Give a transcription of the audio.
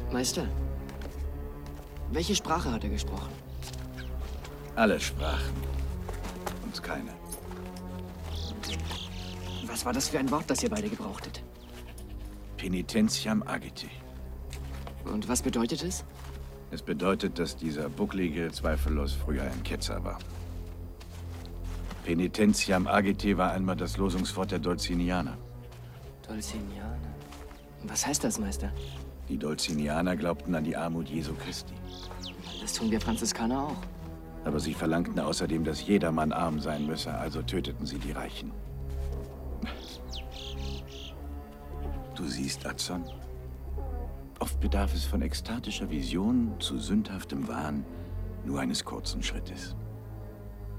Meister, welche Sprache hat er gesprochen? Alle Sprachen. Und keine. Was war das für ein Wort, das ihr beide gebrauchtet? Penitentiam agite. Und was bedeutet es? Es bedeutet, dass dieser Bucklige zweifellos früher ein Ketzer war. Penitentiam agite war einmal das Losungswort der Dolzinianer. Dolzinianer. Was heißt das, Meister? Die Dolzinianer glaubten an die Armut Jesu Christi. Das tun wir Franziskaner auch. Aber sie verlangten außerdem, dass jedermann arm sein müsse, also töteten sie die Reichen. Du siehst, Adson, oft bedarf es von ekstatischer Vision zu sündhaftem Wahn nur eines kurzen Schrittes.